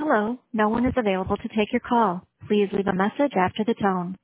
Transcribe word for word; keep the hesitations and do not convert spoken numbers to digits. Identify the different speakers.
Speaker 1: Hello, no one is available to take your call. Please leave a message after the tone.